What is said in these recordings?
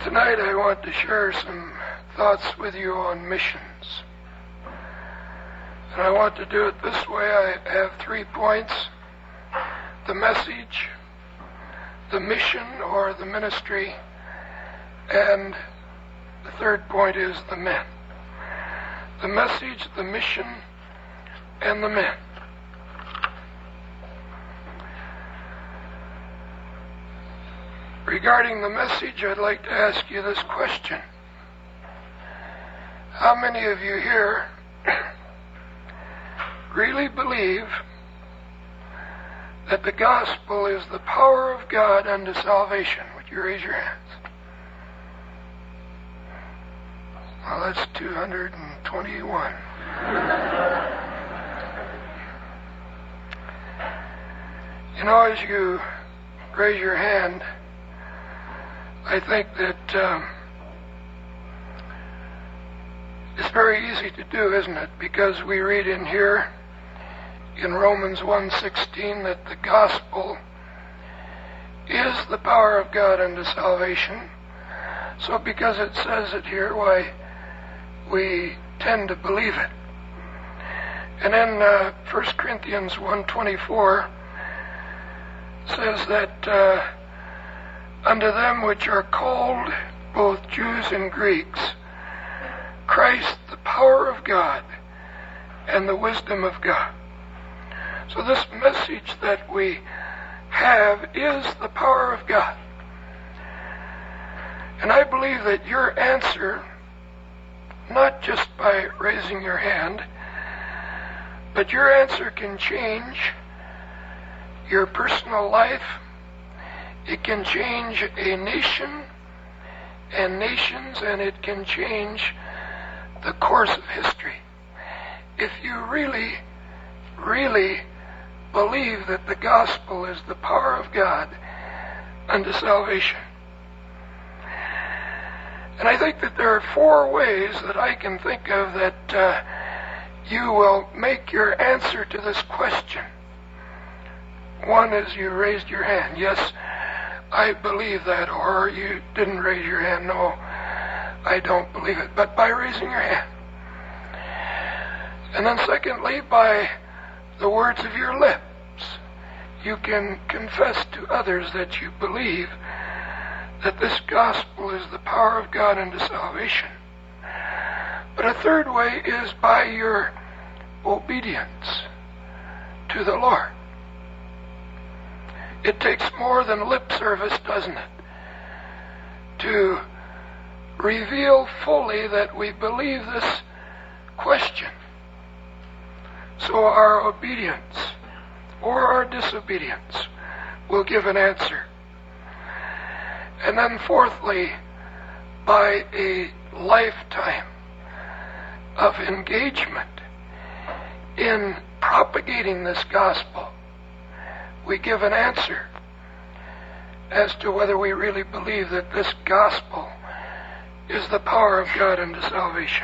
Tonight I want to share some thoughts with you on missions. And I want to do it this way. I have 3 points: the message, the mission or the ministry, and the third point is the men. The message, the mission, and the men. Regarding the message, I'd like to ask you this question. How many of you here really believe that the gospel is the power of God unto salvation? Would you raise your hands? Well, that's 221. You know, as you raise your hand, I think that it's very easy to do, isn't it? Because we read in here in Romans 1:16 that the gospel is the power of God unto salvation. So because it says it here, why, we tend to believe it. And then 1 Corinthians 1:24 says that unto them which are called, both Jews and Greeks, Christ the power of God and the wisdom of God. So this message that we have is the power of God. And I believe that your answer, not just by raising your hand, but your answer can change your personal life. It can change a nation and nations, and it can change the course of history. If you really, really believe that the gospel is the power of God unto salvation. And I think that there are 4 ways that I can think of that you will make your answer to this question. One is you raised your hand. Yes, I believe that. Or you didn't raise your hand. No, I don't believe it. But by raising your hand. And then secondly, by the words of your lips, you can confess to others that you believe that this gospel is the power of God unto salvation. But a third way is by your obedience to the Lord. It takes more than lip service, doesn't it, to reveal fully that we believe this question. So our obedience or our disobedience will give an answer. And then fourthly, by a lifetime of engagement in propagating this gospel, we give an answer as to whether we really believe that this gospel is the power of God unto salvation.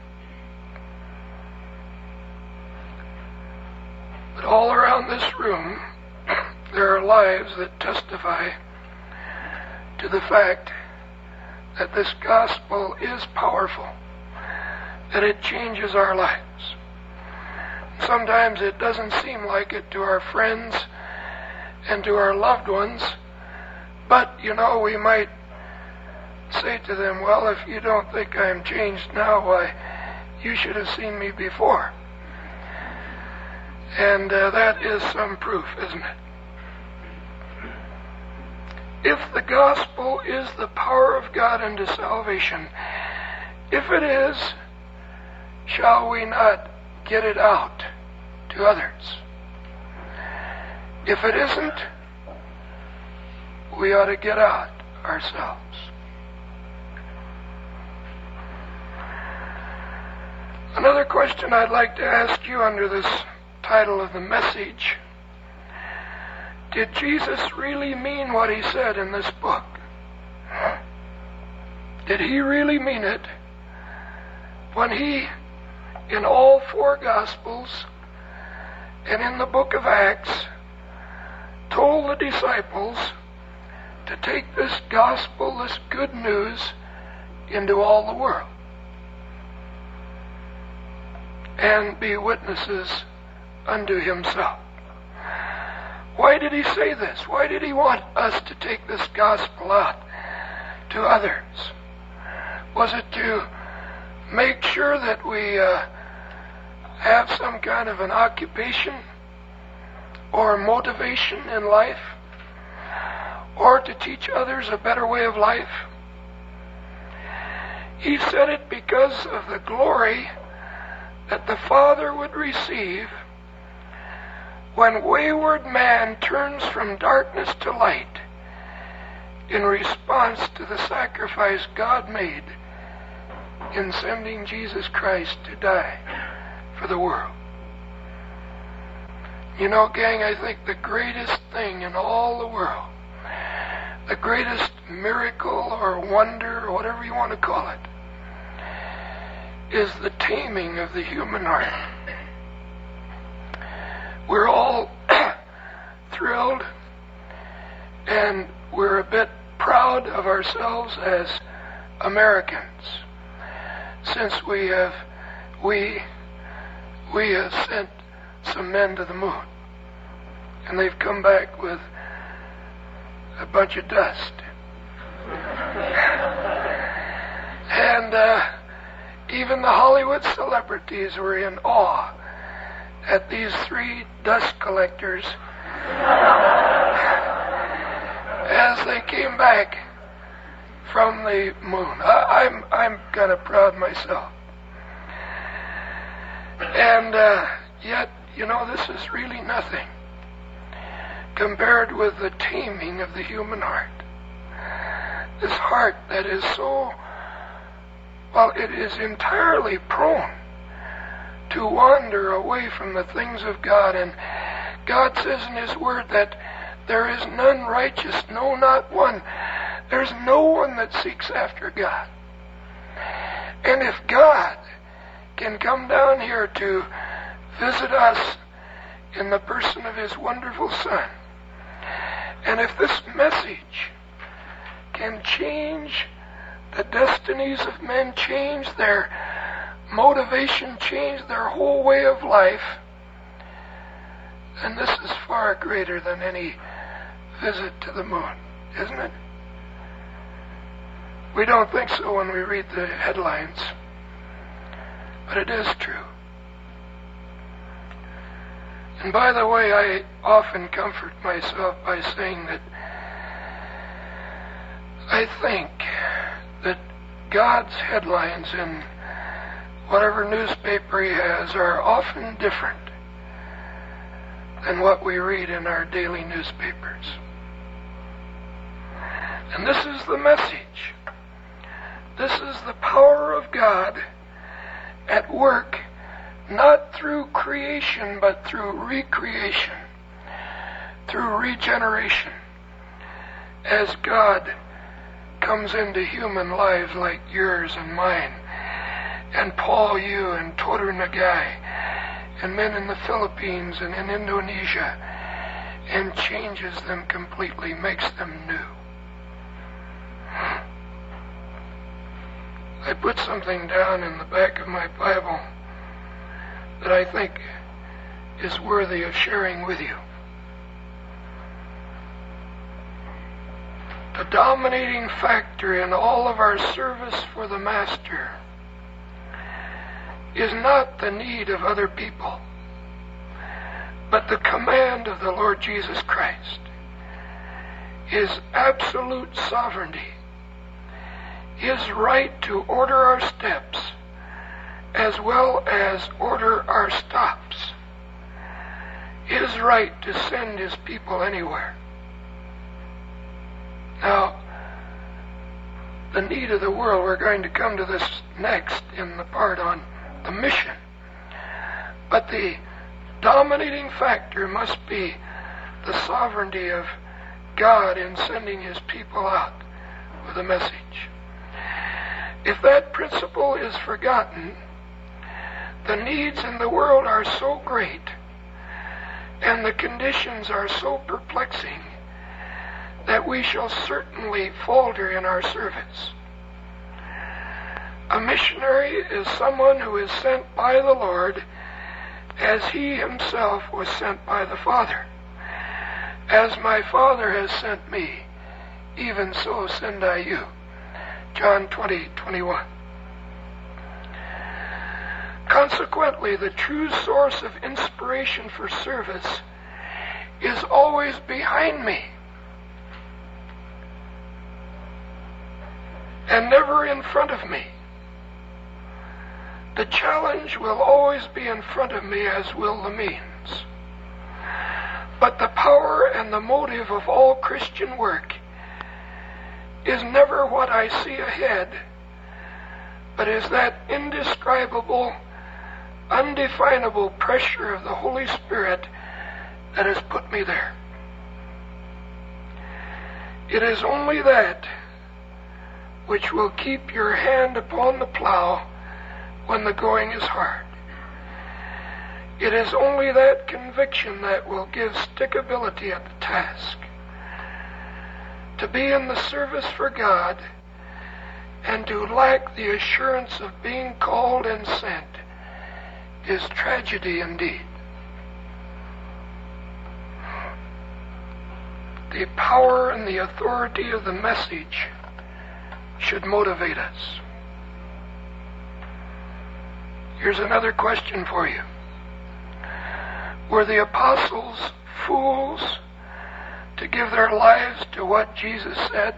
But all around this room, there are lives that testify to the fact that this gospel is powerful, that it changes our lives. Sometimes it doesn't seem like it to our friends and to our loved ones, but, you know, we might say to them, well, if you don't think I'm changed now, why, you should have seen me before. And that is some proof, isn't it? If the gospel is the power of God unto salvation, if it is, shall we not get it out to others? If it isn't, we ought to get out ourselves. Another question I'd like to ask you under this title of the message: did Jesus really mean what he said in this book? Did he really mean it when he, in all 4 Gospels and in the book of Acts, told the disciples to take this gospel, this good news, into all the world and be witnesses unto himself. Why did he say this? Why did he want us to take this gospel out to others? Was it to make sure that we have some kind of an occupation or motivation in life, or to teach others a better way of life? He said it because of the glory that the Father would receive when wayward man turns from darkness to light in response to the sacrifice God made in sending Jesus Christ to die for the world. You know, gang, I think the greatest thing in all the world, the greatest miracle or wonder or whatever you want to call it, is the taming of the human heart. We're all thrilled, and we're a bit proud of ourselves as Americans, since we have sent some men to the moon, and they've come back with a bunch of dust. And even the Hollywood celebrities were in awe at these 3 dust collectors as they came back from the moon. I'm kind of proud myself. And yet, you know, this is really nothing compared with the taming of the human heart. This heart that is so, well, it is entirely prone to wander away from the things of God. And God says in His Word that there is none righteous, no, not one. There's no one that seeks after God. And if God can come down here to visit us in the person of His wonderful Son, and if this message can change the destinies of men, change their motivation, change their whole way of life, then this is far greater than any visit to the moon, isn't it? We don't think so when we read the headlines, but it is true. And by the way, I often comfort myself by saying that I think that God's headlines in whatever newspaper He has are often different than what we read in our daily newspapers. And this is the message. This is the power of God at work, not through creation, but through recreation, through regeneration, as God comes into human lives like yours and mine, and Paul, you, and Todur Nagai, and men in the Philippines and in Indonesia, and changes them completely, makes them new. I put something down in the back of my Bible that I think is worthy of sharing with you. The dominating factor in all of our service for the Master is not the need of other people, but the command of the Lord Jesus Christ, His absolute sovereignty, His right to order our steps as well as order our stops, His right to send His people anywhere. Now, the need of the world, we're going to come to this next in the part on the mission. But the dominating factor must be the sovereignty of God in sending His people out with a message. If that principle is forgotten, the needs in the world are so great and the conditions are so perplexing that we shall certainly falter in our service. A missionary is someone who is sent by the Lord as he himself was sent by the Father. As my Father has sent me, even so send I you. John 20:21. Consequently, the true source of inspiration for service is always behind me and never in front of me. The challenge will always be in front of me, as will the means. But the power and the motive of all Christian work is never what I see ahead, but is that indescribable, undefinable pressure of the Holy Spirit that has put me there. It is only that which will keep your hand upon the plow when the going is hard. It is only that conviction that will give stickability at the task. To be in the service for God and to lack the assurance of being called and sent is tragedy indeed. The power and the authority of the message should motivate us. Here's another question for you. Were the apostles fools to give their lives to what Jesus said?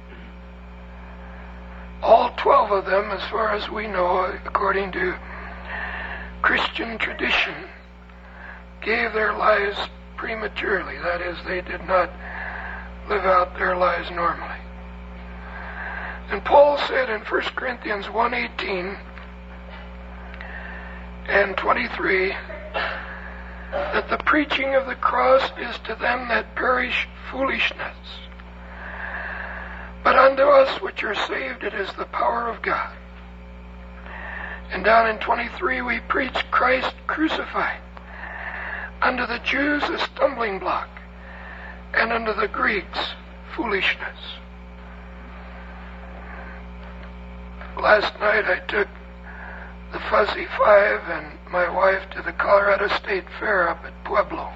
All 12 of them, as far as we know, according to Christian tradition, gave their lives prematurely. That is, they did not live out their lives normally. And Paul said in 1 Corinthians 1:18 and 23 that the preaching of the cross is to them that perish foolishness, but unto us which are saved it is the power of God. And down in 23 we preach Christ crucified, unto the Jews a stumbling block, and unto the Greeks foolishness. Last night I took the Fuzzy 5 and my wife to the Colorado State Fair up at Pueblo.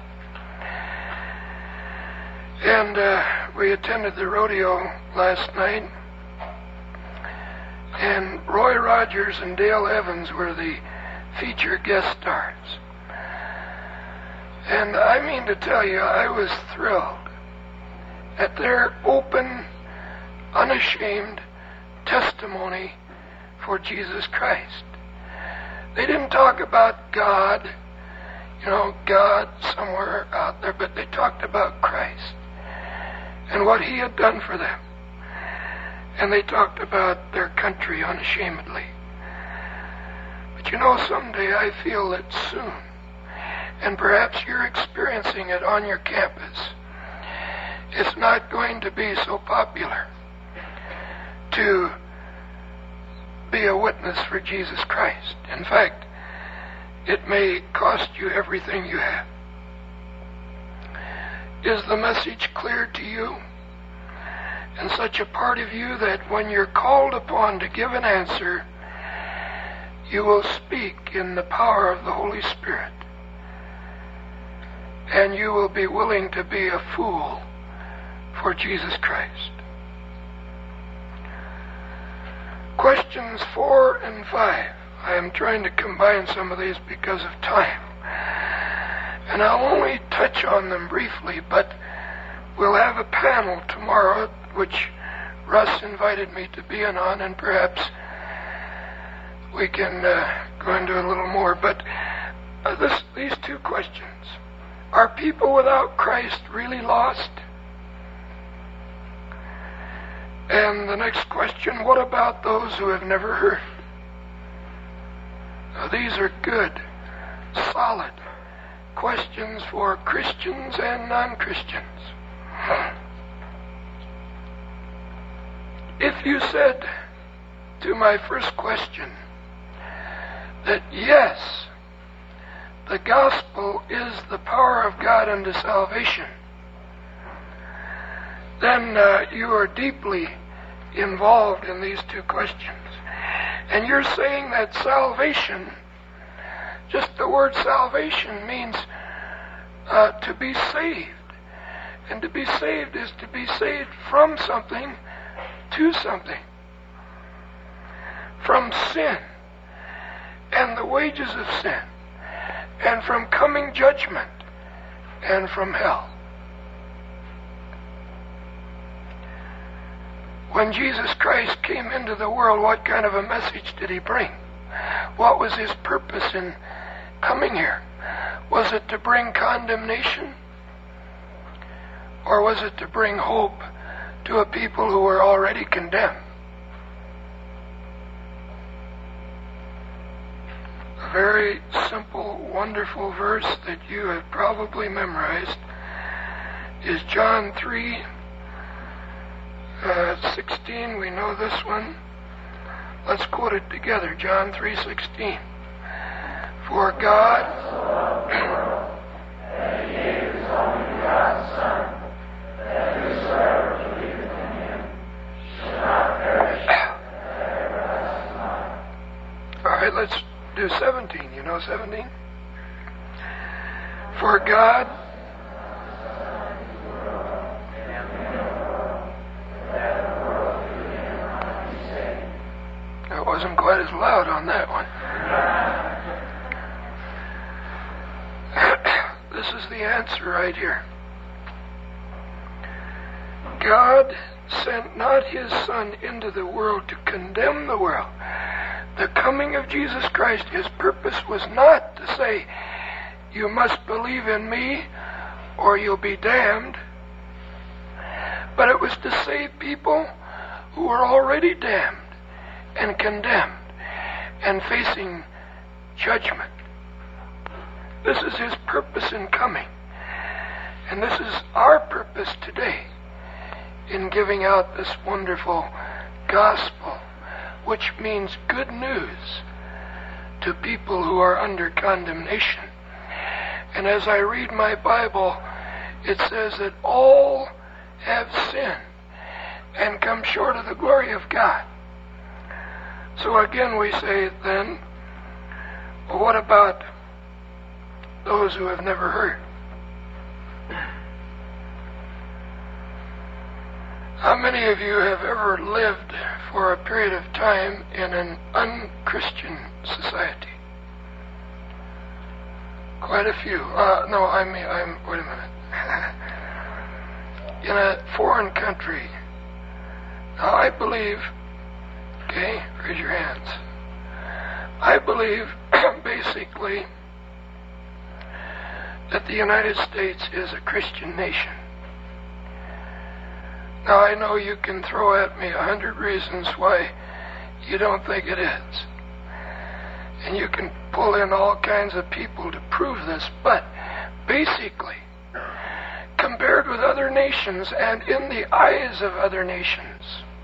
And we attended the rodeo last night. And Roy Rogers and Dale Evans were the featured guest stars. And I mean to tell you, I was thrilled at their open, unashamed testimony for Jesus Christ. They didn't talk about God, God somewhere out there, but they talked about Christ and what He had done for them. And they talked about their country unashamedly. But someday I feel that soon, and perhaps you're experiencing it on your campus, it's not going to be so popular to be a witness for Jesus Christ. In fact, it may cost you everything you have. Is the message clear to you? And such a part of you that when you're called upon to give an answer, you will speak in the power of the Holy Spirit. And you will be willing to be a fool for Jesus Christ. Questions 4 and 5. I am trying to combine some of these because of time. And I'll only touch on them briefly, but we'll have a panel tomorrow, which Russ invited me to be in on, and perhaps we can go into a little more. But these two questions. Are people without Christ really lost? And the next question, what about those who have never heard? Now, these are good, solid questions for Christians and non-Christians. If you said to my first question that yes, the gospel is the power of God unto salvation, then you are deeply involved in these two questions. And you're saying that salvation, just the word salvation, means to be saved. And to be saved is to be saved from something to something. From sin and the wages of sin, and from coming judgment, and from hell. When Jesus Christ came into the world, what kind of a message did he bring? What was his purpose in coming here? Was it to bring condemnation? Or was it to bring hope to a people who were already condemned? A very simple, wonderful verse that you have probably memorized is John 3:16. We know this one. Let's quote it together. John 3:16. For God that he gave his only begotten Son, that whosoever believeth in him shall not perish, but have everlasting life. All right, let's do 17. You know 17? For God I wasn't quite as loud on that one. This is the answer right here. God sent not his Son into the world to condemn the world. The coming of Jesus Christ, his purpose was not to say, you must believe in me or you'll be damned. But it was to save people who were already damned and condemned and facing judgment. This is his purpose in coming. And this is our purpose today in giving out this wonderful gospel, which means good news to people who are under condemnation. And as I read my Bible, it says that all have sinned and come short of the glory of God. So again we say then, well, what about those who have never heard? How many of you have ever lived for a period of time in an unchristian society? Quite a few. Wait a minute. In a foreign country. Now I believe, okay, raise your hands. I believe basically that the United States is a Christian nation. Now I know you can throw at me 100 reasons why you don't think it is. And you can pull in all kinds of people to prove this, but basically, compared with other nations and in the eyes of other nations,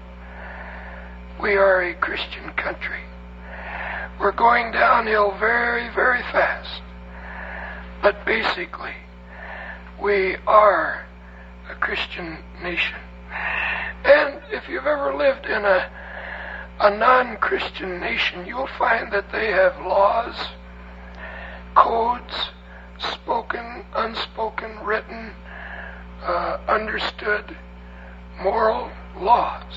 we are a Christian country. We're going downhill very, very fast. But basically, we are a Christian nation. And if you've ever lived in a non-Christian nation, you'll find that they have laws, codes, spoken, unspoken, written, understood, moral laws.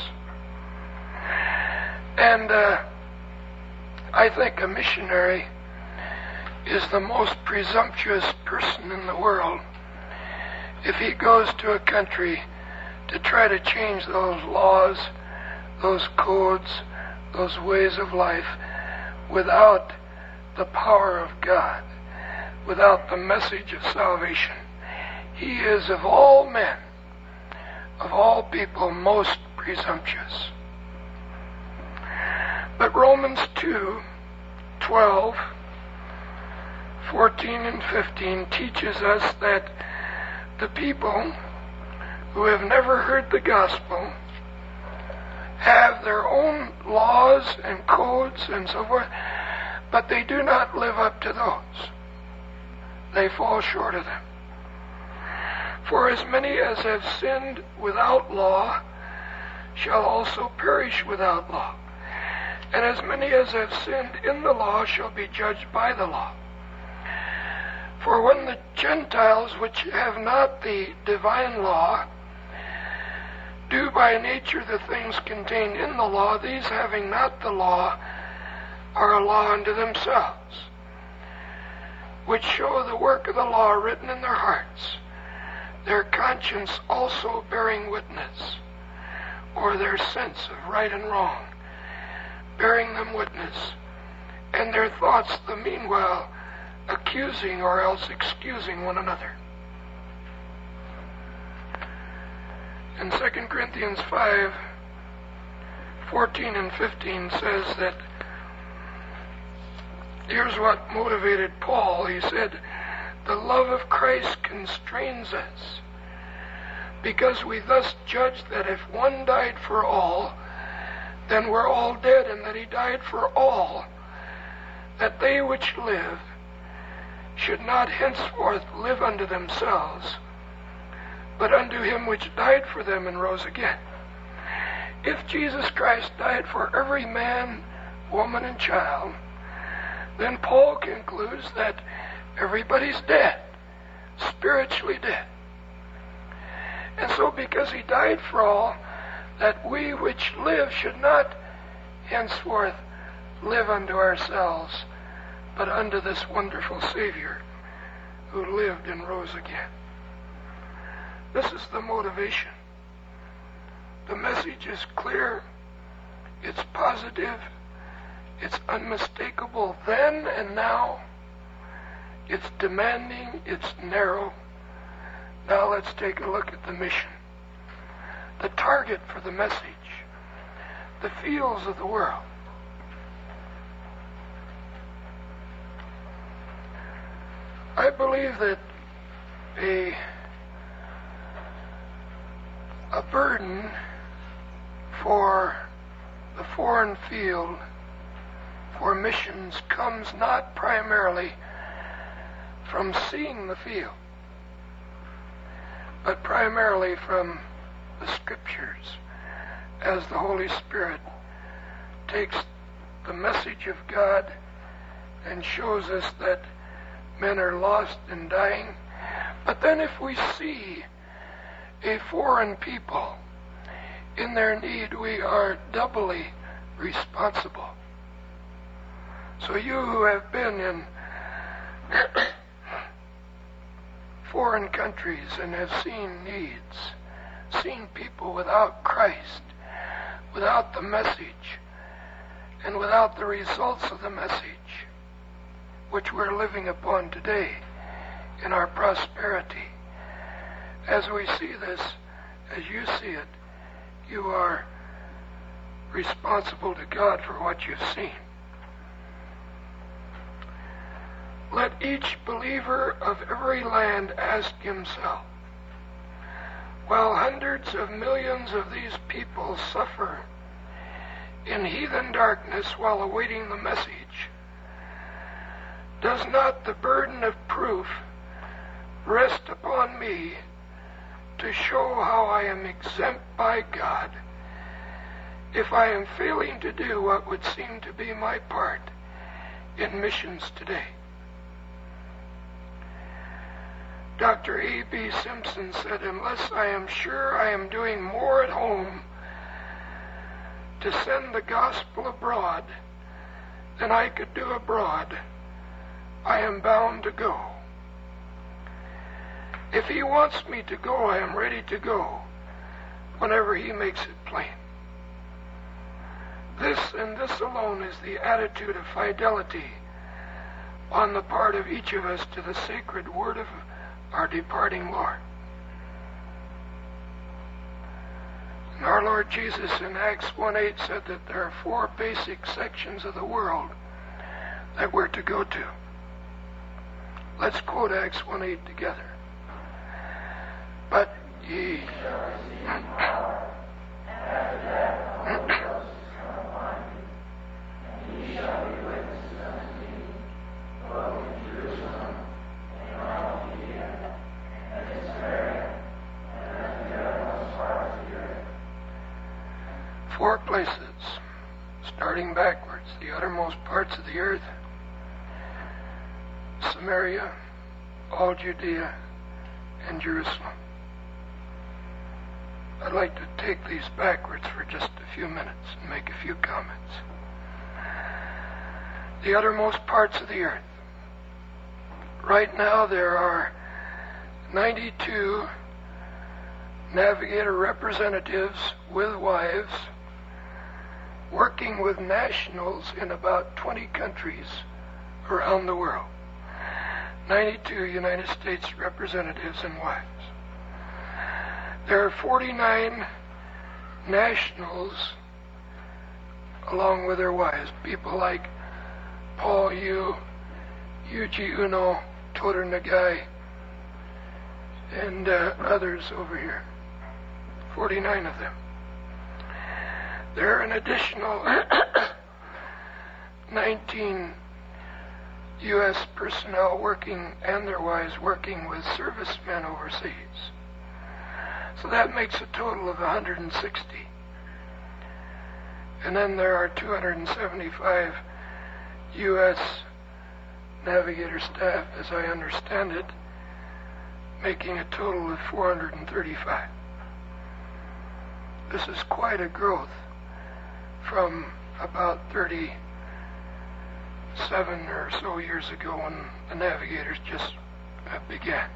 And I think a missionary is the most presumptuous person in the world if he goes to a country to try to change those laws, those codes, those ways of life without the power of God, without the message of salvation. He is, of all men, of all people, most presumptuous. But Romans 2:12, 14 and 15 teaches us that the people who have never heard the gospel have their own laws and codes and so forth, but they do not live up to those. They fall short of them. For as many as have sinned without law shall also perish without law. And as many as have sinned in the law shall be judged by the law. For when the Gentiles, which have not the divine law, do by nature the things contained in the law, these having not the law are a law unto themselves, which show the work of the law written in their hearts, their conscience also bearing witness, or their sense of right and wrong, bearing them witness, and their thoughts the meanwhile accusing or else excusing one another. In 2 Corinthians 5:14 and 15 says that here's what motivated Paul. He said, the love of Christ constrains us, because we thus judge that if one died for all, then we're all dead, and that he died for all, that they which live should not henceforth live unto themselves, but unto him which died for them and rose again. If Jesus Christ died for every man, woman, and child, then Paul concludes that everybody's dead, spiritually dead. And so because he died for all, that we which live should not henceforth live unto ourselves, but unto this wonderful Savior who lived and rose again. This is the motivation. The message is clear, it's positive, it's unmistakable then and now, it's demanding, it's narrow. Now let's take a look at the mission. The target for the message, the fields of the world. I believe that a burden for the foreign field, for missions, comes not primarily from seeing the field, but primarily from the Scriptures, as the Holy Spirit takes the message of God and shows us that men are lost and dying. But then if we see a foreign people in their need, we are doubly responsible. So you who have been in foreign countries and have seen needs, seen people without Christ, without the message, and without the results of the message, which we're living upon today in our prosperity. As we see this, as you see it, you are responsible to God for what you've seen. Let each believer of every land ask himself, while hundreds of millions of these people suffer in heathen darkness while awaiting the message, does not the burden of proof rest upon me to show how I am exempt by God if I am failing to do what would seem to be my part in missions today? Dr. A.B. Simpson said, unless I am sure I am doing more at home to send the gospel abroad than I could do abroad, I am bound to go. If he wants me to go, I am ready to go whenever he makes it plain. This and this alone is the attitude of fidelity on the part of each of us to the sacred word of our departing Lord. And our Lord Jesus in Acts 1:8 said that there are 4 basic sections of the world that we're to go to. Let's quote Acts 1:8 together. But ye shall receive power after that the Holy Ghost is come upon you, and ye shall be witnesses unto me, both in Jerusalem and all Judea and in Samaria 4 places, starting backwards, the uttermost parts of the earth, Samaria, all Judea, and Jerusalem. I'd like to take these backwards for just a few minutes and make a few comments. The uttermost parts of the earth. Right now there are 92 navigator representatives with wives working with nationals in about 20 countries around the world. 92 United States representatives and wives. There are 49 nationals along with their wives, people like Paul Yu, Yuji Uno, Toru Nagai, and others over here. 49 of them. There are an additional 19 U.S. personnel working, and their wives working with servicemen overseas. So that makes a total of 160. And then there are 275 U.S. navigator staff, as I understand it, making a total of 435. This is quite a growth from about 37 or so years ago when the navigators just began.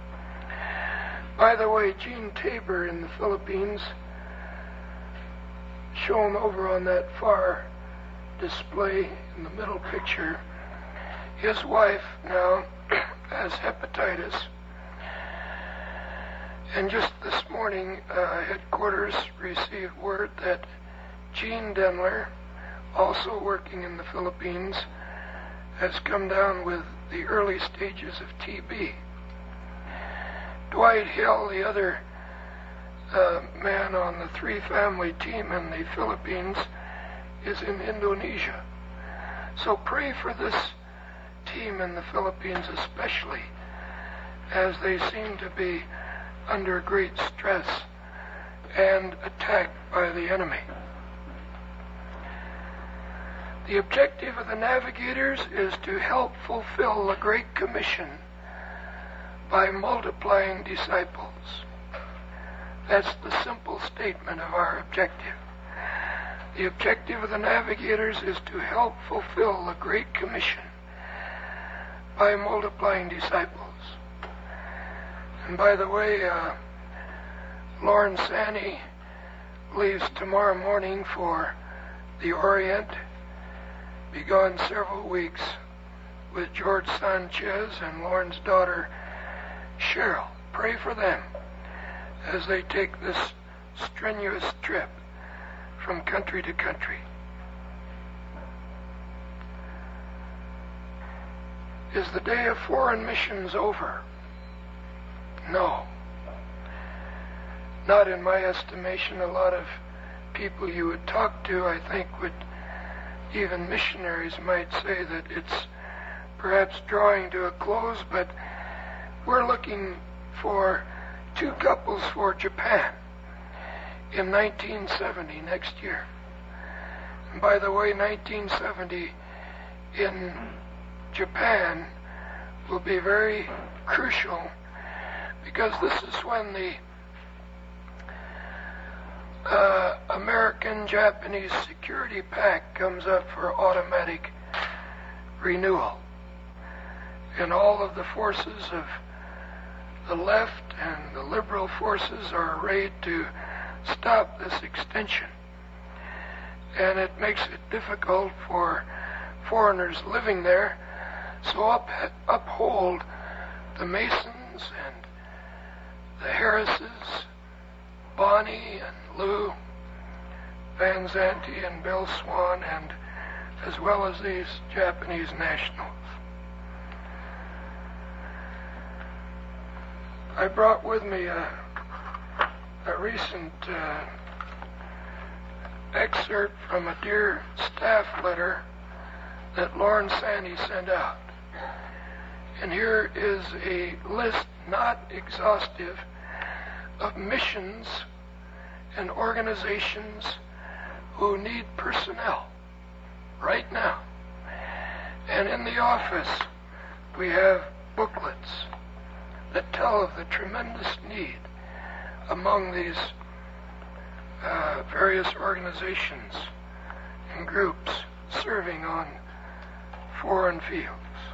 By the way, Gene Tabor in the Philippines, shown over on that far display in the middle picture, his wife now has hepatitis. And just this morning, headquarters received word that Gene Denler, also working in the Philippines, has come down with the early stages of TB. Dwight Hill, the other man on the 3-family team in the Philippines, is in Indonesia. So pray for this team in the Philippines especially, as they seem to be under great stress and attacked by the enemy. The objective of the navigators is to help fulfill the Great Commission by multiplying disciples. That's the simple statement of our objective. The objective of the navigators is to help fulfill the Great Commission by multiplying disciples. And by the way, Lauren Sani leaves tomorrow morning for the Orient, be gone several weeks with George Sanchez and Lauren's daughter Cheryl. Pray for them as they take this strenuous trip from country to country. Is the day of foreign missions over? No. Not in my estimation. A lot of people you would talk to, I think, would, even missionaries might say that it's perhaps drawing to a close, but we're looking for 2 couples for Japan in 1970, next year. And by the way, 1970 in Japan will be very crucial, because this is when the American-Japanese Security Pact comes up for automatic renewal. And all of the forces of the left and the liberal forces are arrayed to stop this extension. And it makes it difficult for foreigners living there, so uphold the Masons and the Harrises, Bonnie and Lou, Van Zanti and Bill Swan, and as well as these Japanese nationals. I brought with me a recent excerpt from a dear staff letter that Lauren Sani sent out. And here is a list, not exhaustive, of missions and organizations who need personnel right now. And in the office, we have booklets that tell of the tremendous need among these various organizations and groups serving on foreign fields.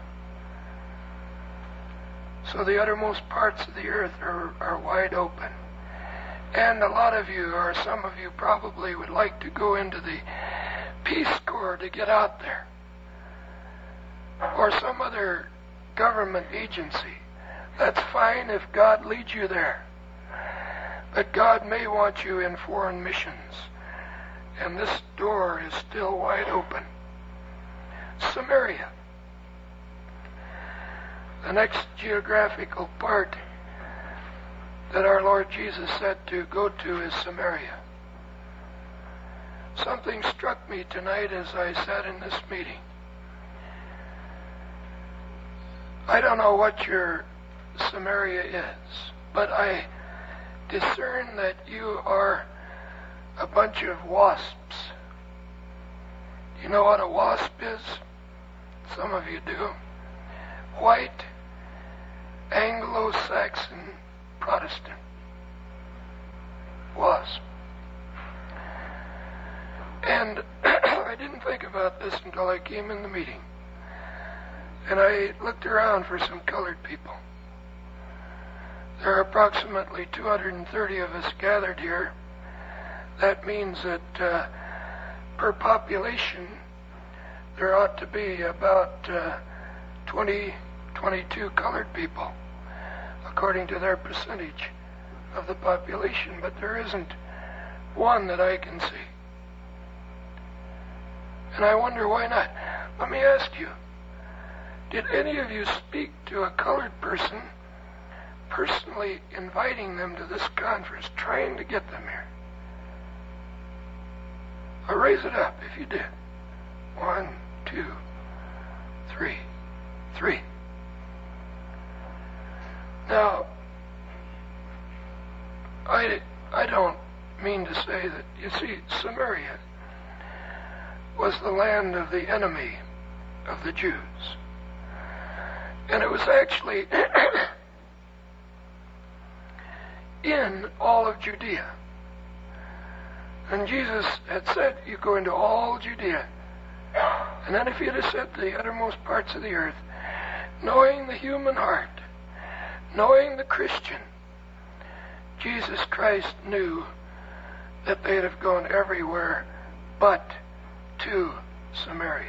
So the uttermost parts of the earth are wide open. And a lot of you, or some of you probably would like to go into the Peace Corps to get out there, or some other government agency. That's fine if God leads you there. But God may want you in foreign missions, and this door is still wide open. Samaria. The next geographical part that our Lord Jesus said to go to is Samaria. Something struck me tonight as I sat in this meeting. I don't know what your Samaria is, but I discern that you are a bunch of wasps. Do you know what a wasp is? Some of you do. White, Anglo-Saxon Protestant wasp. And I didn't think about this until I came in the meeting. And I looked around for some colored people. There are approximately 230 of us gathered here. That means that per population, there ought to be about 22 colored people, according to their percentage of the population. But there isn't one that I can see. And I wonder why not. Let me ask you, did any of you speak to a colored person, personally inviting them to this conference, trying to get them here? Or raise it up if you did. 1, 2, 3. 3. Now, I don't mean to say that, you see, Samaria was the land of the enemy of the Jews. And it was actually in all of Judea. And Jesus had said, you go into all Judea. And then if he had said the uttermost parts of the earth, knowing the human heart, knowing the Christian, Jesus Christ knew that they'd have gone everywhere but to Samaria.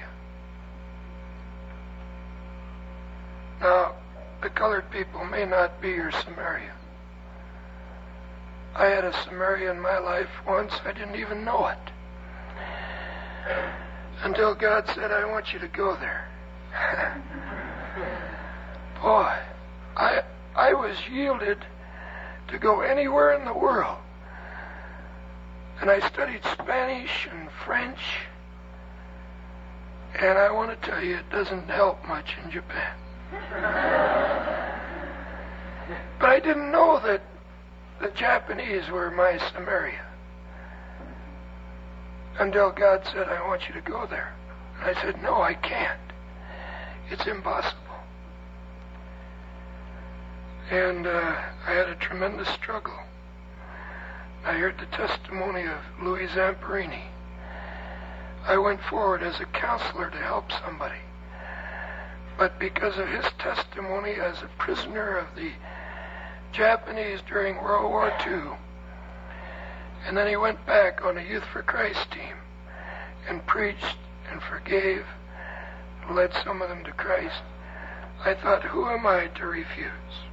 Now, the colored people may not be your Samaria. I had a Samaria in my life once. I didn't even know it. Until God said, I want you to go there. Boy, I was yielded to go anywhere in the world. And I studied Spanish and French. And I want to tell you, it doesn't help much in Japan. But I didn't know that the Japanese were my Samaria until God said, I want you to go there. And I said, no, I can't. It's impossible. And I had a tremendous struggle. I heard the testimony of Louis Zamperini. I went forward as a counselor to help somebody. But because of his testimony as a prisoner of the Japanese during World War II, and then he went back on a Youth for Christ team and preached and forgave, led some of them to Christ, I thought, who am I to refuse?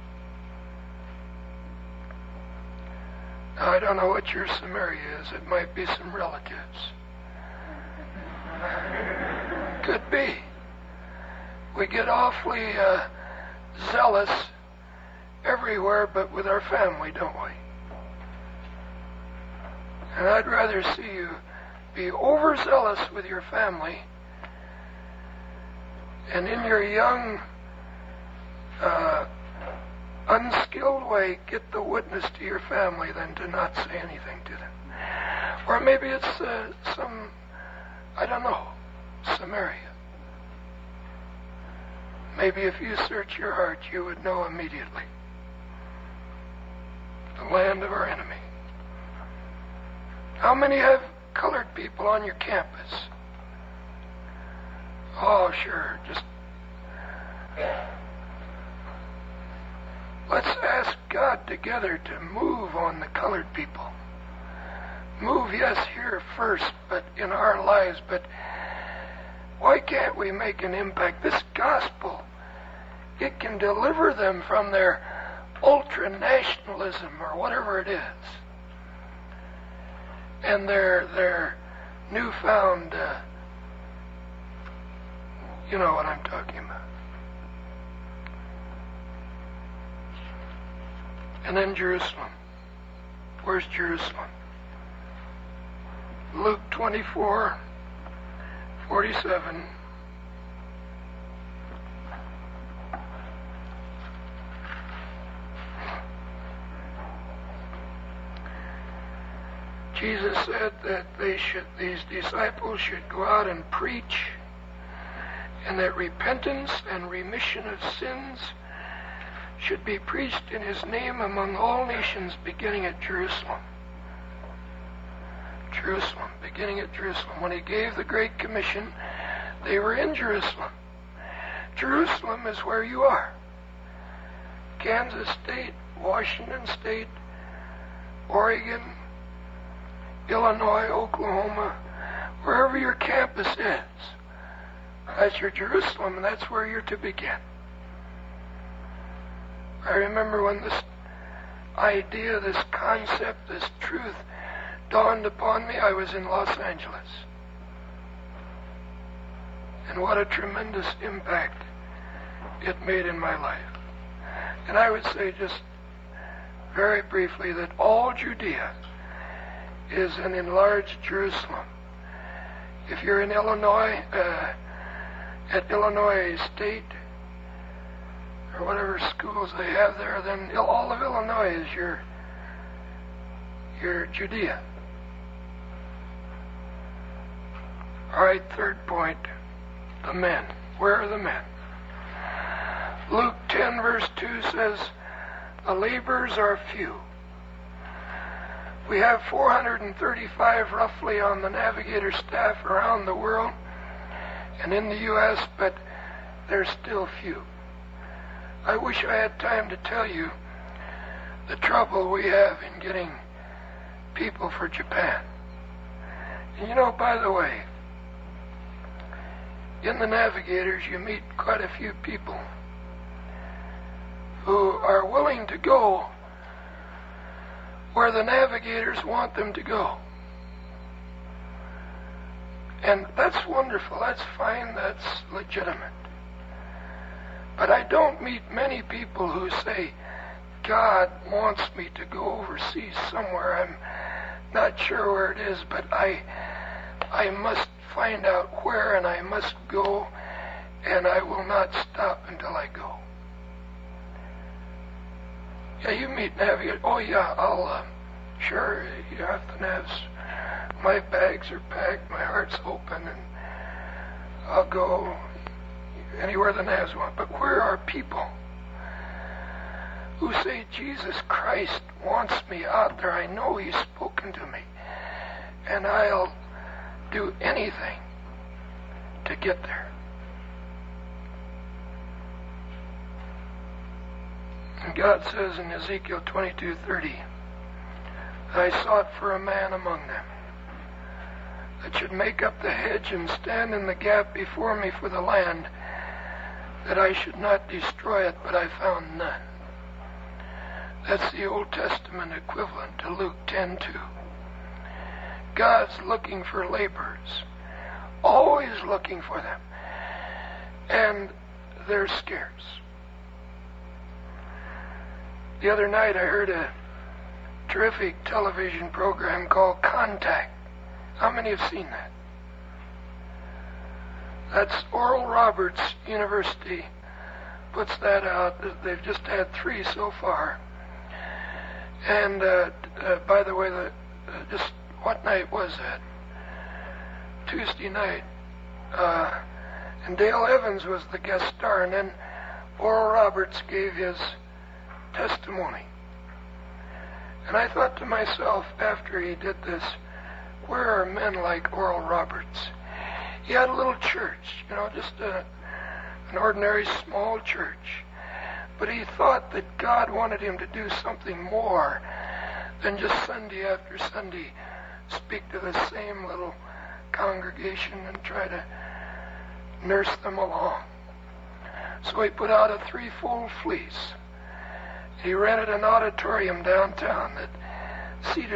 Now, I don't know what your Samaria is. It might be some relatives. Could be. We get awfully zealous everywhere but with our family, don't we? And I'd rather see you be overzealous with your family and in your young, unskilled way get the witness to your family than to not say anything to them. Or maybe it's Samaria. Maybe if you search your heart, you would know immediately. The land of our enemy. How many have colored people on your campus? Oh, sure. Just let's ask God together to move on the colored people. Move, yes, here first, but in our lives. But why can't we make an impact? This gospel, it can deliver them from their ultra-nationalism or whatever it is, and their newfound, you know what I'm talking about. And then Jerusalem. Where's Jerusalem? Luke 24:47. Jesus said that these disciples should go out and preach, and that repentance and remission of sins should be preached in his name among all nations, beginning at Jerusalem. Jerusalem, beginning at Jerusalem. When he gave the Great Commission, they were in Jerusalem. Jerusalem is where you are. Kansas State, Washington State, Oregon, Illinois, Oklahoma, wherever your campus is, that's your Jerusalem, and that's where you're to begin. I remember when this idea, this concept, this truth dawned upon me, I was in Los Angeles. And what a tremendous impact it made in my life. And I would say just very briefly that all Judea is an enlarged Jerusalem. If you're in Illinois, at Illinois State, or whatever schools they have there, then all of Illinois is your Judea. All right, third point, the men. Where are the men? Luke 10 verse 2 says, the laborers are few. We have 435 roughly on the Navigator staff around the world and in the U.S., but there's still few. I wish I had time to tell you the trouble we have in getting people for Japan. And you know, by the way, in the Navigators you meet quite a few people who are willing to go where the Navigators want them to go. And that's wonderful, that's fine, that's legitimate. But I don't meet many people who say, God wants me to go overseas somewhere. I'm not sure where it is, but I must find out where, and I must go, and I will not stop until I go. Yeah, you meet navigators. Oh yeah, I'll, sure, you have the navs. My bags are packed, my heart's open, and I'll go anywhere the navs want. But where are people who say, Jesus Christ wants me out there? I know he's spoken to me, and I'll do anything to get there. And God says in Ezekiel 22:30, I sought for a man among them that should make up the hedge and stand in the gap before me for the land, that I should not destroy it, but I found none. That's the Old Testament equivalent to Luke 10:2. God's looking for laborers, always looking for them, and they're scarce. The other night I heard a terrific television program called Contact. How many have seen that? That's Oral Roberts University puts that out. They've just had 3 so far. And by the way, just what night was that? Tuesday night. And Dale Evans was the guest star, and then Oral Roberts gave his testimony. And I thought to myself, after he did this, where are men like Oral Roberts? He had a little church, just an ordinary small church. But he thought that God wanted him to do something more than just Sunday after Sunday speak to the same little congregation and try to nurse them along. So he put out a 3-fold fleece. He rented an auditorium downtown that seated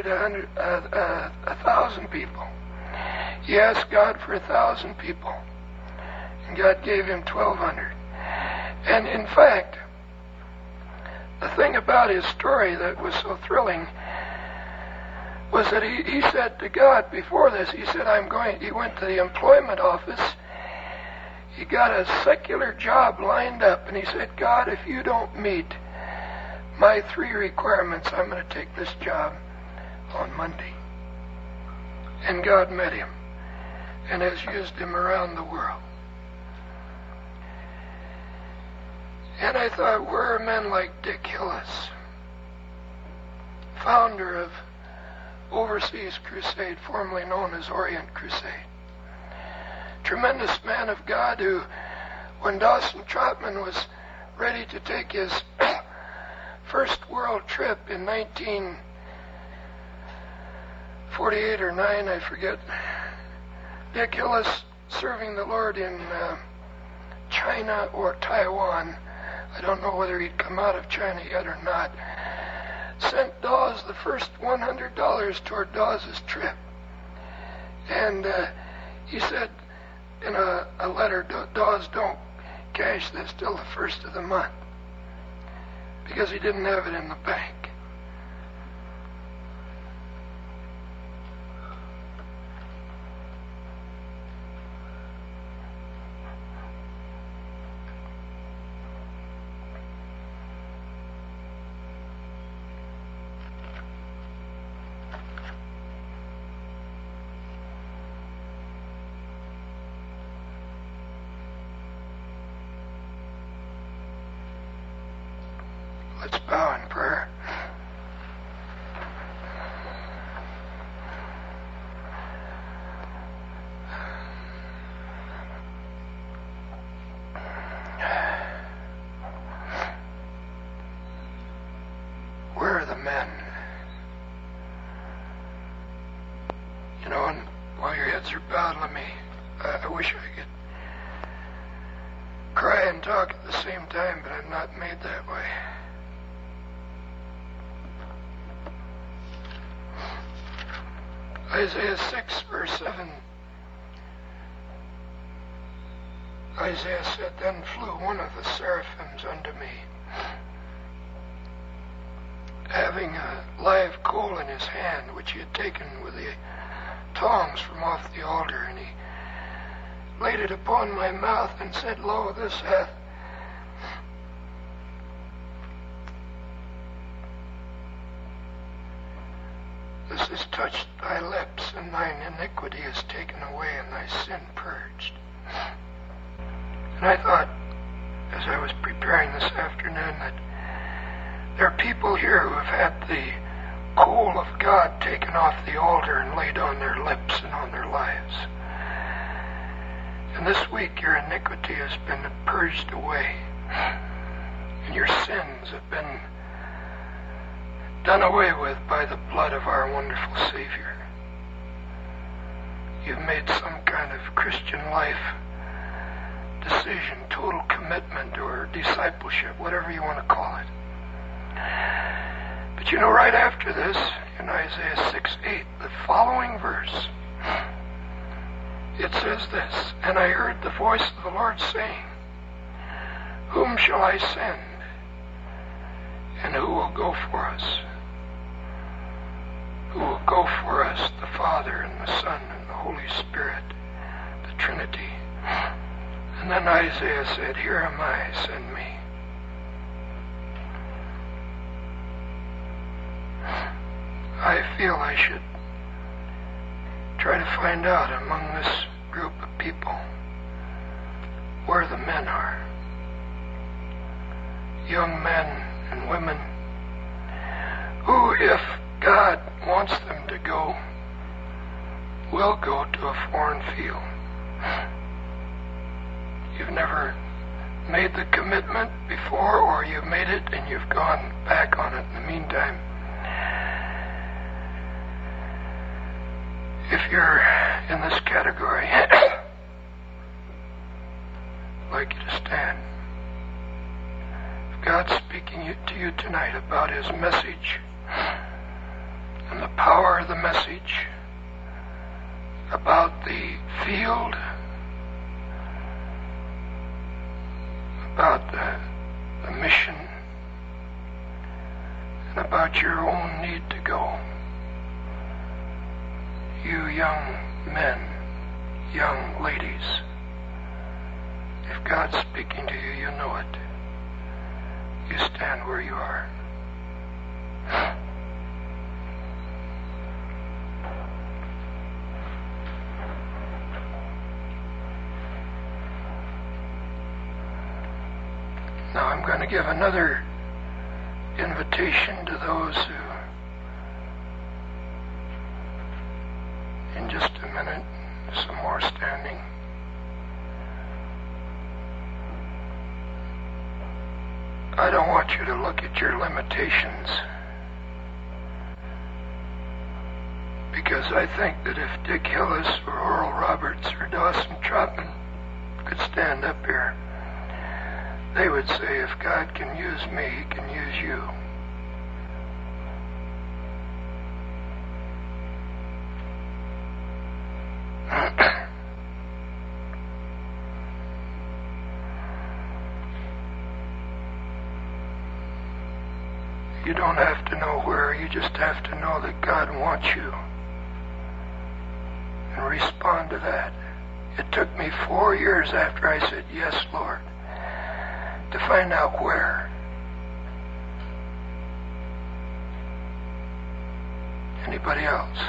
1,000 people. He asked God for 1,000 people, and God gave him 1,200. And in fact, the thing about his story that was so thrilling was that he said to God before this, he said, he went to the employment office, he got a secular job lined up, and he said, God, if you don't meet my 3 requirements, I'm going to take this job on Monday. And God met him and has used him around the world. And I thought, where are men like Dick Hillis, founder of Overseas Crusade, formerly known as Orient Crusade? Tremendous man of God who, when Dawson Trotman was ready to take his first world trip in 1948 or 9, I forget, Dick Hillis, serving the Lord in China or Taiwan, I don't know whether he'd come out of China yet or not, sent Dawes the first $100 toward Dawes' trip. And he said in a letter, Dawes, don't cash this till the first of the month, because he didn't have it in the bank. Let's bow in prayer. Where are the men? And while your heads are bowed, I wish I could cry and talk at the same time, but I'm not made that way. Isaiah 6, verse 7. Isaiah said, Then flew one of the seraphims unto me, having a live coal in his hand, which he had taken with the tongs from off the altar, and he laid it upon my mouth, and said, Lo, this has touched thy lips, and thine iniquity is taken away, and thy sin purged. And I thought, as I was preparing this afternoon, that there are people here who have had the coal of God taken off the altar and laid on their lips and on their lives. And this week your iniquity has been purged away, and your sins have been done away with by the blood of our wonderful Savior. You've made some kind of Christian life decision, total commitment or discipleship, whatever you want to call it. But right after this, in Isaiah 6:8, the following verse, it says this, And I heard the voice of the Lord saying, Whom shall I send? And who will go for us? Who will go for us? The Father and the Son and the Holy Spirit, the Trinity. And then Isaiah said, Here am I, send me. I feel I should Try to find out among this group of people where the men are. Young men and women who, if God wants them to go, will go to a foreign field. You've never made the commitment before, or you've made it and you've gone back on it in the meantime. If you're in this category, I'd like you to stand. If God's speaking to you tonight about His message and the power of the message, about the field, about the mission, and about your own need to go. You young men, young ladies, if God's speaking to you, you know it. You stand where you are. Now I'm going to give another invitation to those who, in just a minute, some more standing. I don't want you to look at your limitations, because I think that if Dick Hillis or Oral Roberts or Dawson Trotman could stand up here, they would say, if God can use me, He can use you. You don't have to know where, you just have to know that God wants you. And respond to that. It took me 4 years after I said, yes, Lord, to find out where. Anybody else?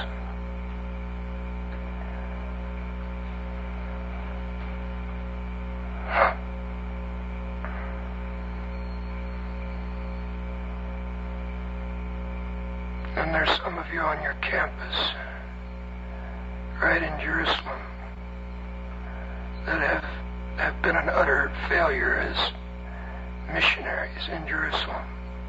And there's some of you on your campus, right in Jerusalem, that have been an utter failure as missionaries in Jerusalem.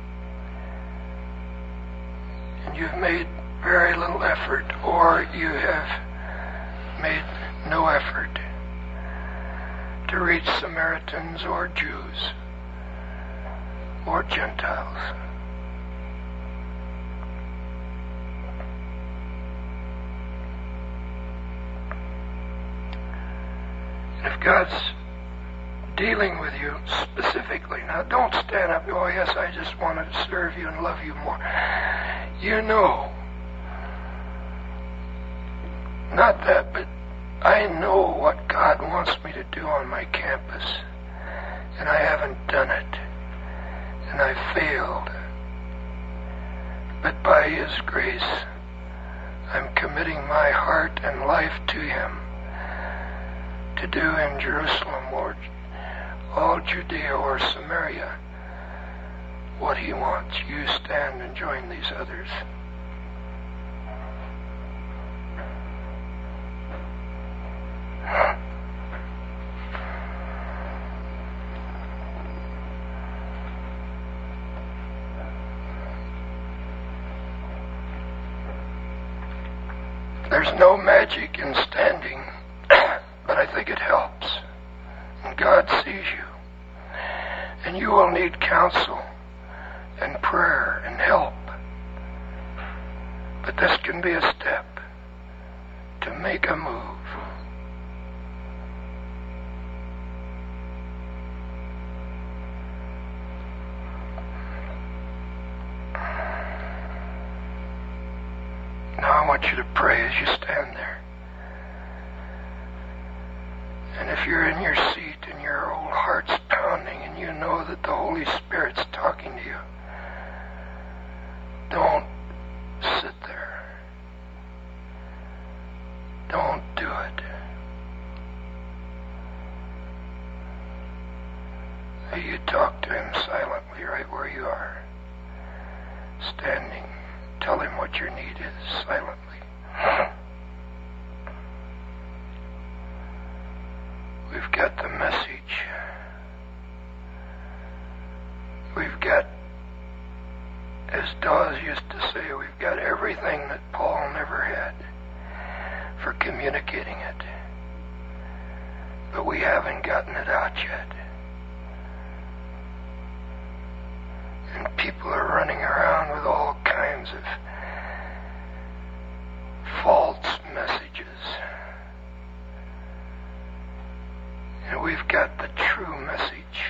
And you've made very little effort, or you have made no effort to reach Samaritans or Jews or Gentiles. And if God's dealing with you specifically, now don't stand up, oh yes, I just wanted to serve you and love you more. You know, not that, but I know what God wants me to do on my campus, and I haven't done it, and I failed. But by His grace, I'm committing my heart and life to Him to do in Jerusalem or all Judea or Samaria what He wants. You stand and join these others. There's no magic in standing, but I think it helps. And God sees you. And you will need counsel and prayer and help. But this can be a step to make a move. Now I want you to pray as you stand there. And if you're in your seat and your old heart's pounding and you know that the Holy Spirit's talking to you, don't sit there. Maybe you talk to him silently right where you are, standing. Tell him what your need is silently. We've got the message. We've got, as Dawes used to say, we've got everything that Paul never had for communicating it. But we haven't gotten it out yet. And people are running around with all kinds of false messages. And we've got the true message.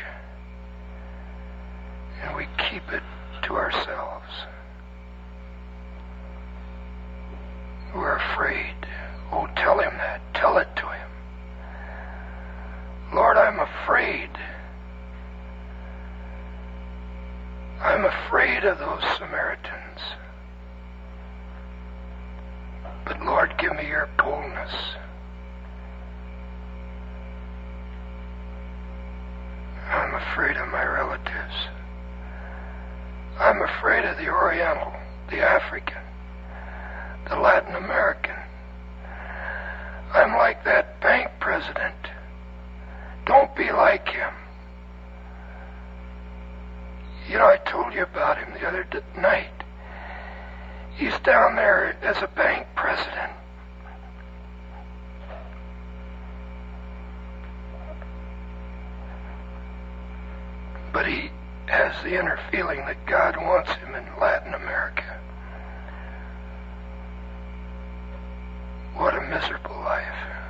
And we keep it to ourselves. We're afraid. Oh, tell him that. Tell it to him. Lord, I'm afraid. I'm afraid of those Samaritans. But Lord, give me your boldness. I'm afraid of my relatives. I'm afraid of the Oriental, the African, the Latin American. I'm like that bank president. Don't be like him. You know, I told you about him the other night. He's down there as a bank president. But he has the inner feeling that God wants him in Latin America. What a miserable life.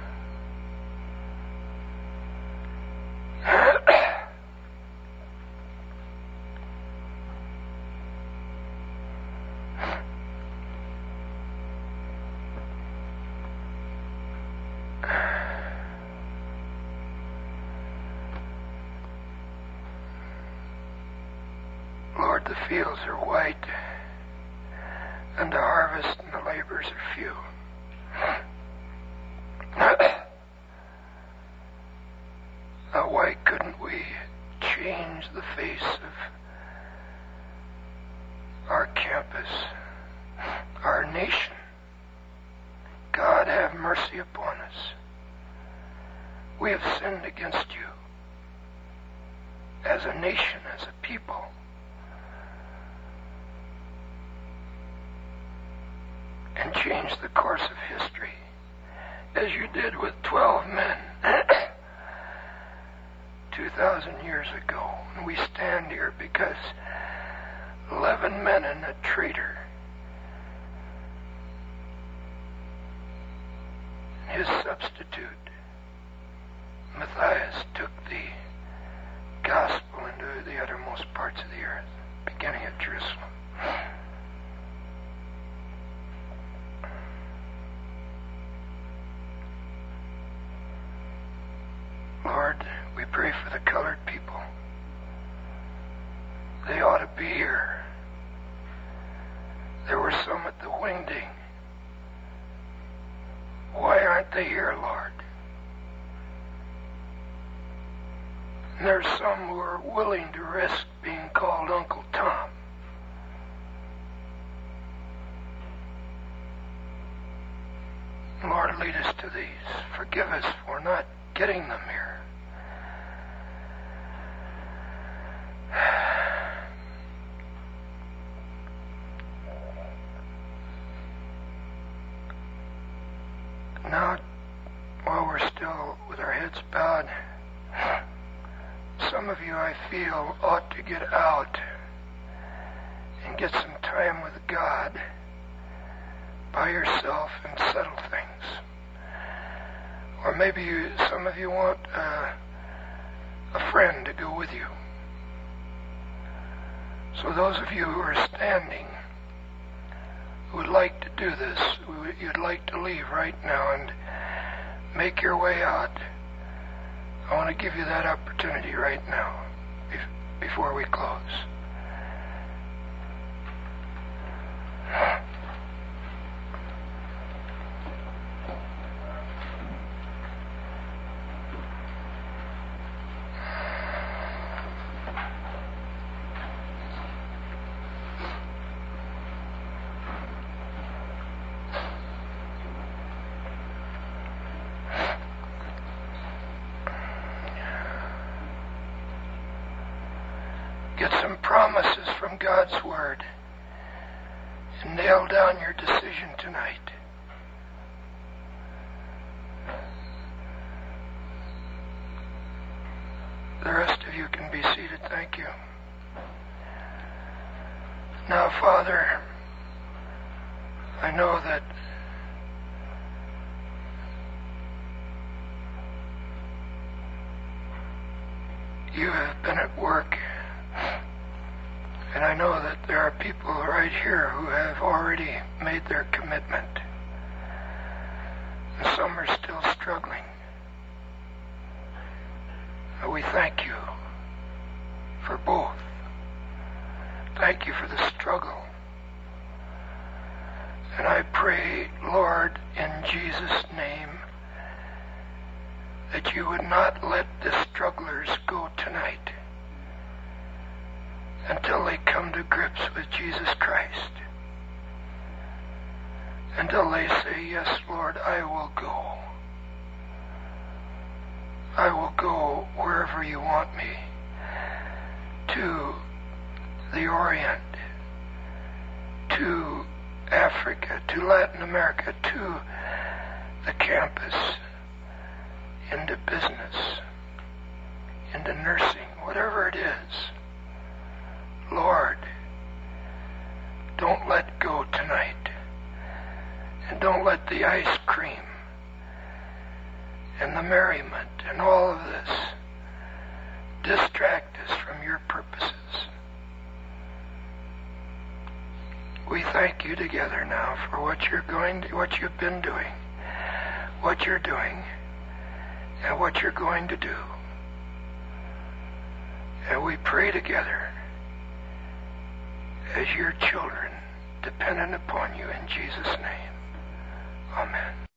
Lord, the fields are white, and the harvest and the labors are few. Now, why couldn't we change the face of our campus, our nation? God, have mercy upon us. We have sinned against you as a nation, as a people. And change the course of history, as you did with 12 men 2,000 years ago. And we stand here because 11 men and a traitor, his substitute, Matthias, took the gospel into the uttermost parts of the earth, beginning at Jerusalem. Lord, we pray for the colored people. They ought to be here. There were some at the Wingding. Why aren't they here, Lord? And there's some who are willing to risk being called Uncle Tom. Lord, lead us to these. Forgive us for not getting them here. Now, while we're still with our heads bowed, some of you, I feel, ought to get out and get some time with God by yourself and settle things. Or maybe some of you want a friend to go with you. So those of you who are standing, who would like to do this, you'd like to leave right now and make your way out, I want to give you that opportunity right now before we close. get some promises from God's Word and nail down your decision tonight. The rest of you can be seated. Thank you. Now, Father, I know that you have been at work, and I know that there are people right here who have already made their commitment, and some are still struggling. We thank you for both. Thank you for the struggle. And I pray, Lord, in Jesus' name, that you would not let the strugglers go tonight until they come to grips with Jesus Christ. Until they say, yes, Lord, I will go. I will go wherever you want me, to the Orient, to Africa, to Latin America, to the campus, into business, into nursing, whatever it is. Lord, don't let go tonight, and don't let the ice cream and the merriment and all of this distract us from your purposes. We thank you together now for what you've been doing, what you're doing, and what you're going to do. And we pray together as your children, dependent upon you in Jesus' name. Amen.